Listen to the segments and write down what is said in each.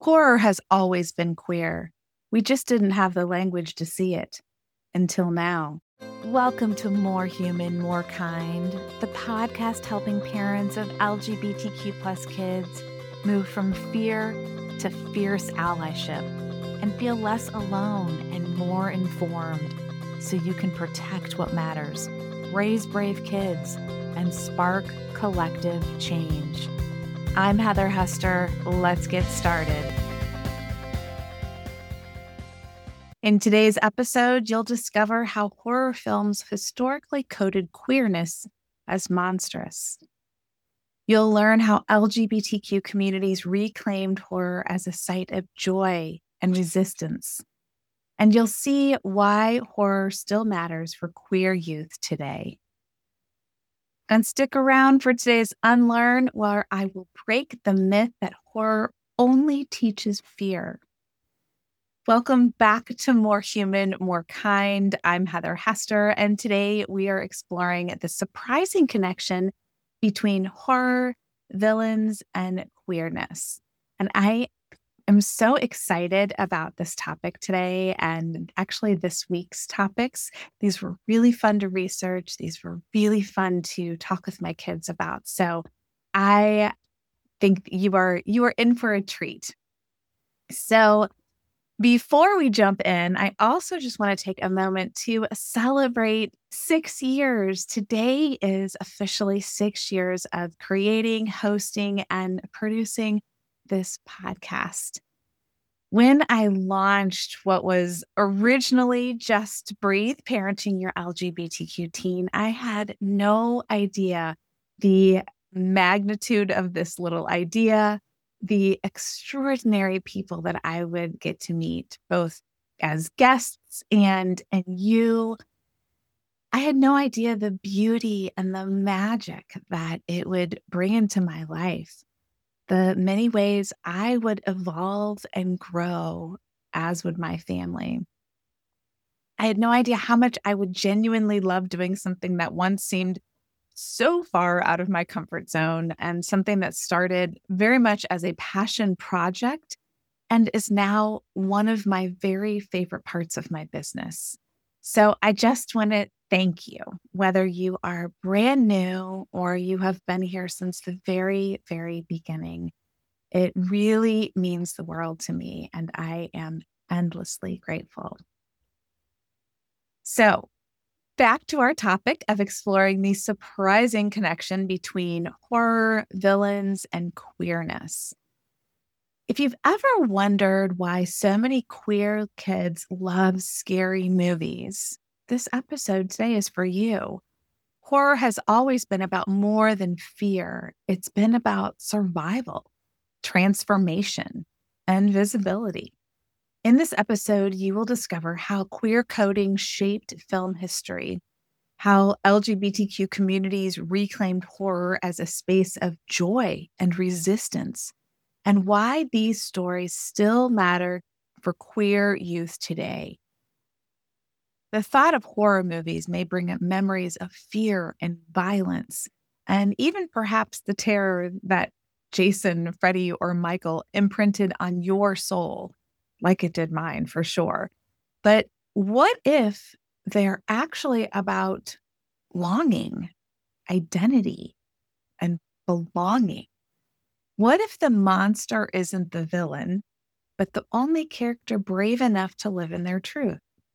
Horror has always been queer. We just didn't have the language to see it until now. Welcome to More Human, More Kind, the podcast helping parents of LGBTQ plus kids move from fear to fierce allyship and feel less alone and more informed so you can protect what matters, raise brave kids, and spark collective change. I'm Heather Hester. Let's get started. In today's episode, you'll discover how horror films historically coded queerness as monstrous. You'll learn how LGBTQ communities reclaimed horror as a site of joy and resistance. And you'll see why horror still matters for queer youth today. And stick around for today's Unlearn, where I will break the myth that horror only teaches fear. Welcome back to More Human, More Kind. I'm Heather Hester, and today we are exploring the surprising connection between horror, villains, and queerness. And I am so excited about this topic today, and actually this week's topics. These were really fun to research. These were really fun to talk with my kids about. So I think you are in for a treat. So before we jump in, I also just want to take a moment to celebrate 6 years. Today is officially 6 years of creating, hosting, and producing this podcast. When I launched what was originally Just Breathe, Parenting Your LGBTQ Teen, I had no idea the magnitude of this little idea, the extraordinary people that I would get to meet, both as guests and you. I had no idea the beauty and the magic that it would bring into my life, the many ways I would evolve and grow, as would my family. I had no idea how much I would genuinely love doing something that once seemed so far out of my comfort zone, and something that started very much as a passion project and is now one of my very favorite parts of my business. So I just want to thank you, whether you are brand new or you have been here since the very, very beginning. It really means the world to me, and I am endlessly grateful. So back to our topic of exploring the surprising connection between horror, villains, and queerness. If you've ever wondered why so many queer kids love scary movies, this episode today is for you. Horror has always been about more than fear. It's been about survival, transformation, and visibility. In this episode, you will discover how queer coding shaped film history, how LGBTQ communities reclaimed horror as a space of joy and resistance, and why these stories still matter for queer youth today. The thought of horror movies may bring up memories of fear and violence, and even perhaps the terror that Jason, Freddy, or Michael imprinted on your soul, like it did mine for sure. But what if they're actually about longing, identity, and belonging? What if the monster isn't the villain, but the only character brave enough to live in their truth?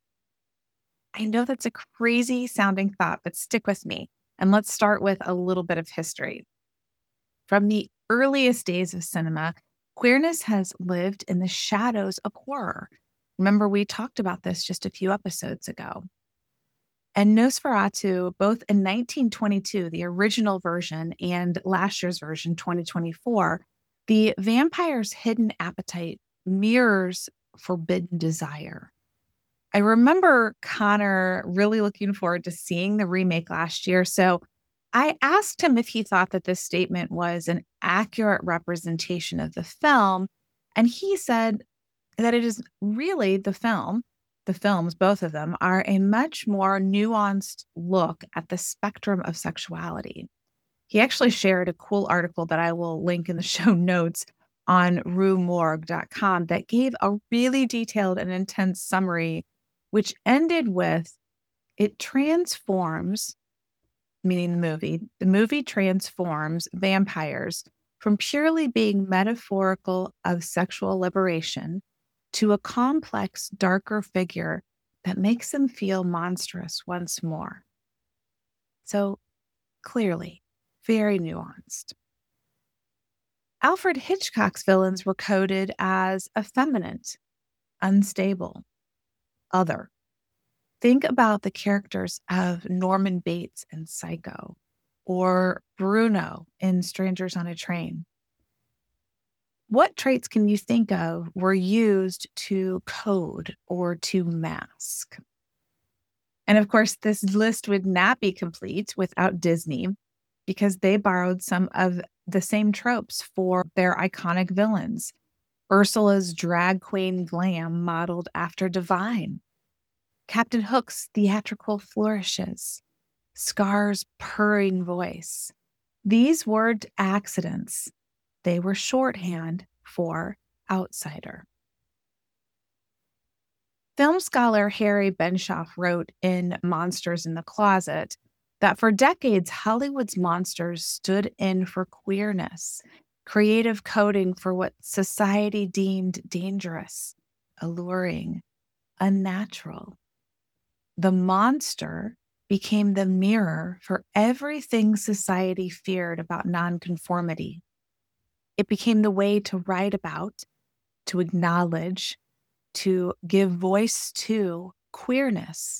I know that's a crazy sounding thought, but stick with me. And let's start with a little bit of history. From the earliest days of cinema, queerness has lived in the shadows of horror. Remember, we talked about this just a few episodes ago. And Nosferatu, both in 1922, the original version, and last year's version, 2024, the vampire's hidden appetite mirrors forbidden desire. I remember Connor really looking forward to seeing the remake last year, so I asked him if he thought that this statement was an accurate representation of the film, and he said that it is really the films, both of them, are a much more nuanced look at the spectrum of sexuality. He actually shared a cool article that I will link in the show notes on ruemorgue.com that gave a really detailed and intense summary, which ended with, it transforms, meaning the movie transforms vampires from purely being metaphorical of sexual liberation to a complex, darker figure that makes them feel monstrous once more. So clearly, very nuanced. Alfred Hitchcock's villains were coded as effeminate, unstable, other. Think about the characters of Norman Bates in Psycho or Bruno in Strangers on a Train. What traits can you think of were used to code or to mask? And of course, this list would not be complete without Disney, because they borrowed some of the same tropes for their iconic villains. Ursula's drag queen glam modeled after Divine, Captain Hook's theatrical flourishes, Scar's purring voice. These weren't accidents. They were shorthand for outsider. Film scholar Harry Benshoff wrote in Monsters in the Closet that for decades, Hollywood's monsters stood in for queerness, creative coding for what society deemed dangerous, alluring, unnatural. The monster became the mirror for everything society feared about nonconformity. It became the way to write about, to acknowledge, to give voice to queerness.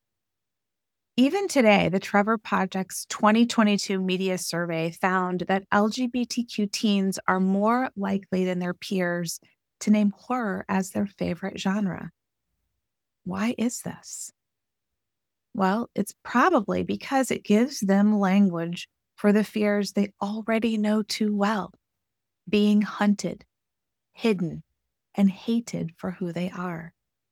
Even today, the Trevor Project's 2022 media survey found that LGBTQ teens are more likely than their peers to name horror as their favorite genre. Why is this? Well, it's probably because it gives them language for the fears they already know too well: being hunted, hidden, and hated for who they are.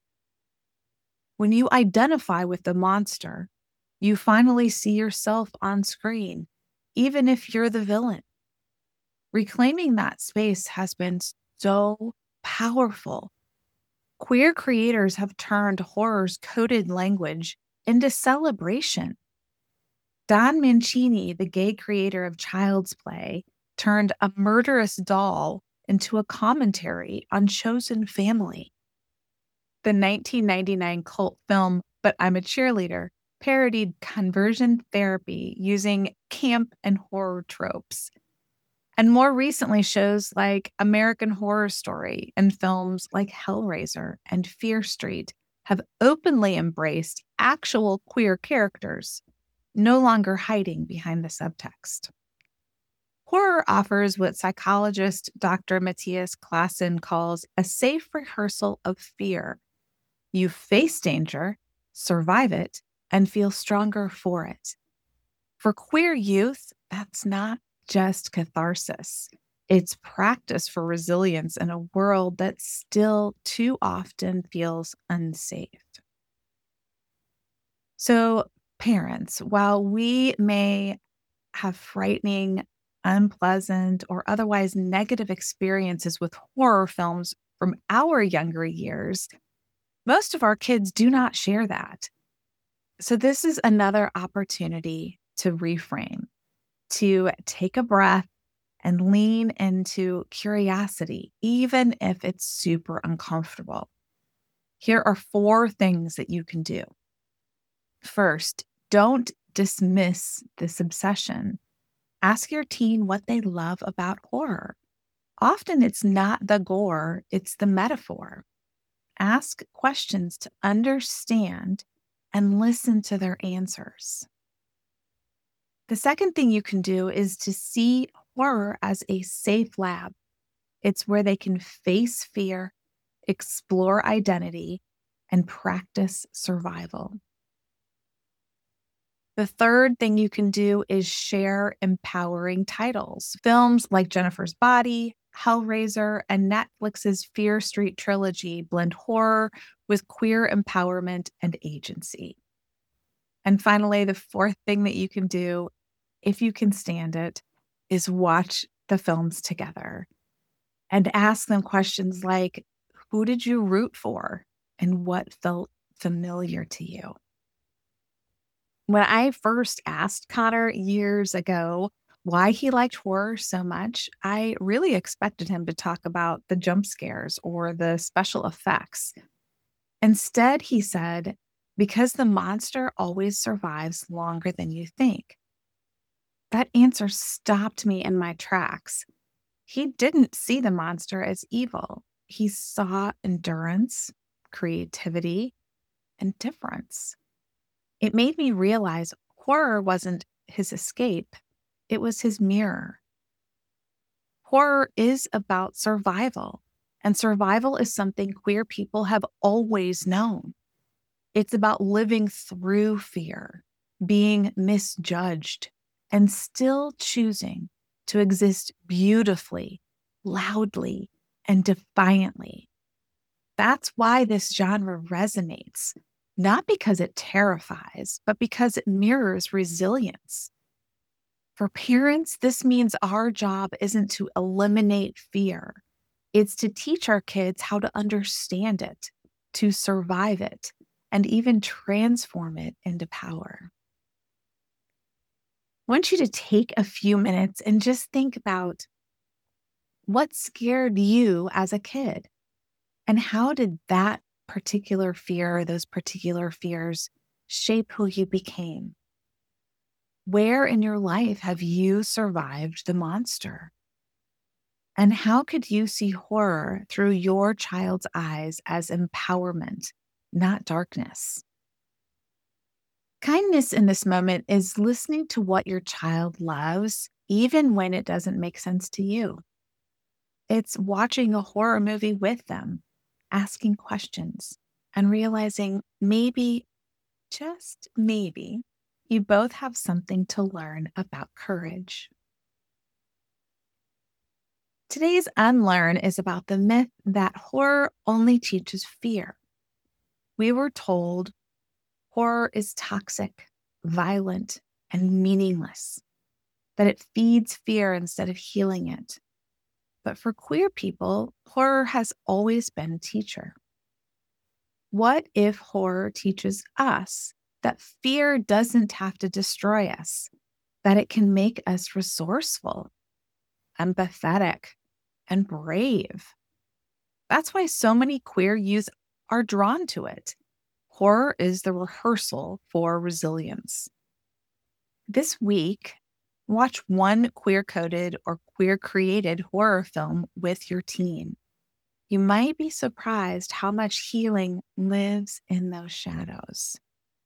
When you identify with the monster, you finally see yourself on screen, even if you're the villain. Reclaiming that space has been so powerful. Queer creators have turned horror's coded language into celebration. Don Mancini, the gay creator of Child's Play, turned a murderous doll into a commentary on chosen family. The 1999 cult film But I'm a Cheerleader parodied conversion therapy using camp and horror tropes. And more recently, shows like American Horror Story and films like Hellraiser and Fear Street have openly embraced actual queer characters, no longer hiding behind the subtext. Horror offers what psychologist Dr. Matthias Klassen calls a safe rehearsal of fear. You face danger, survive it, and feel stronger for it. For queer youth, that's not just catharsis. It's practice for resilience in a world that still too often feels unsafe. So, parents, while we may have frightening, unpleasant, or otherwise negative experiences with horror films from our younger years, most of our kids do not share that. So this is another opportunity to reframe, to take a breath and lean into curiosity, even if it's super uncomfortable. Here are 4 things that you can do. First, don't dismiss this obsession. Ask your teen what they love about horror. Often it's not the gore, it's the metaphor. Ask questions to understand and listen to their answers. The second thing you can do is to see horror as a safe lab. It's where they can face fear, explore identity, and practice survival. The third thing you can do is share empowering titles. Films like Jennifer's Body, Hellraiser, and Netflix's Fear Street trilogy blend horror with queer empowerment and agency. And finally, the fourth thing that you can do, if you can stand it, is watch the films together. and ask them questions like, who did you root for and what felt familiar to you? When I first asked Connor years ago why he liked horror so much, I really expected him to talk about the jump scares or the special effects. Instead, he said, because the monster always survives longer than you think. That answer stopped me in my tracks. He didn't see the monster as evil. He saw endurance, creativity, and difference. It made me realize horror wasn't his escape, it was his mirror. Horror is about survival, and survival is something queer people have always known. It's about living through fear, being misjudged, and still choosing to exist beautifully, loudly, and defiantly. That's why this genre resonates, not because it terrifies, but because it mirrors resilience. For parents, this means our job isn't to eliminate fear. It's to teach our kids how to understand it, to survive it, and even transform it into power. I want you to take a few minutes and just think about what scared you as a kid, and how did that particular fear, those particular fears, shape who you became? Where in your life have you survived the monster? And how could you see horror through your child's eyes as empowerment, not darkness? Kindness in this moment is listening to what your child loves, even when it doesn't make sense to you. It's watching a horror movie with them, asking questions, and realizing maybe, just maybe, you both have something to learn about courage. Today's Unlearn is about the myth that horror only teaches fear. We were told horror is toxic, violent, and meaningless, that it feeds fear instead of healing it. But for queer people, horror has always been a teacher. What if horror teaches us that fear doesn't have to destroy us, that it can make us resourceful, empathetic, and brave? That's why so many queer youth are drawn to it. Horror is the rehearsal for resilience. This week, watch one queer-coded or queer-created horror film with your teen. You might be surprised how much healing lives in those shadows.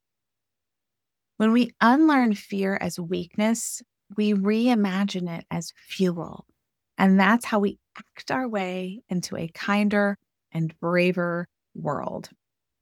When we unlearn fear as weakness, we reimagine it as fuel. And that's how we act our way into a kinder and braver world.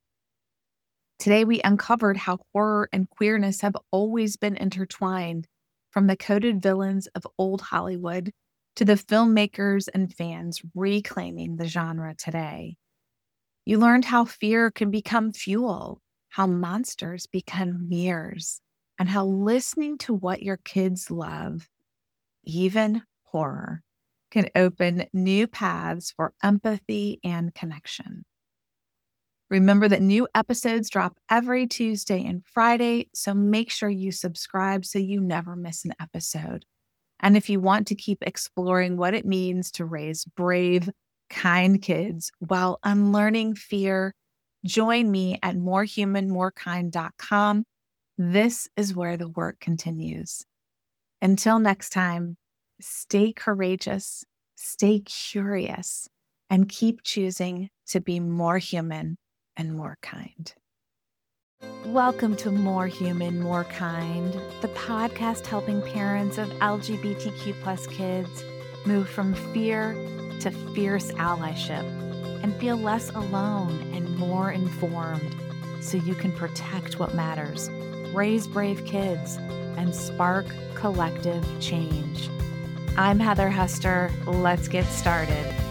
Today, we uncovered how horror and queerness have always been intertwined, from the coded villains of old Hollywood to the filmmakers and fans reclaiming the genre today. You learned how fear can become fuel, how monsters become mirrors, and how listening to what your kids love, even horror, can open new paths for empathy and connection. Remember that new episodes drop every Tuesday and Friday, so make sure you subscribe so you never miss an episode. And if you want to keep exploring what it means to raise brave, kind kids while unlearning fear, join me at morehumanmorekind.com. This is where the work continues. Until next time, stay courageous, stay curious, and keep choosing to be more human and more kind. Welcome to More Human, More Kind, the podcast helping parents of LGBTQ+ kids move from fear to fierce allyship and feel less alone and more informed so you can protect what matters, raise brave kids, and spark collective change. I'm Heather Hester. Let's get started.